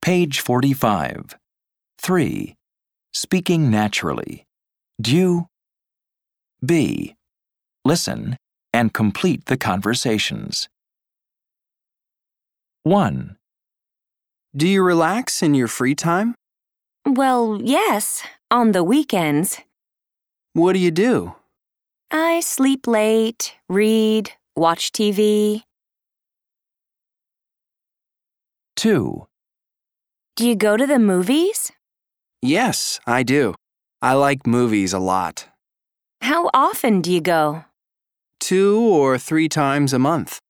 Page 45. 3. Speaking naturally. Do. B. Listen and complete the conversations. 1. Do you relax in your free time? Well, yes, on the weekends. What do you do? I sleep late, read, watch TV. 2. Do you go to the movies? Yes, I do. I like movies a lot. How often do you go? 2 or 3 times a month.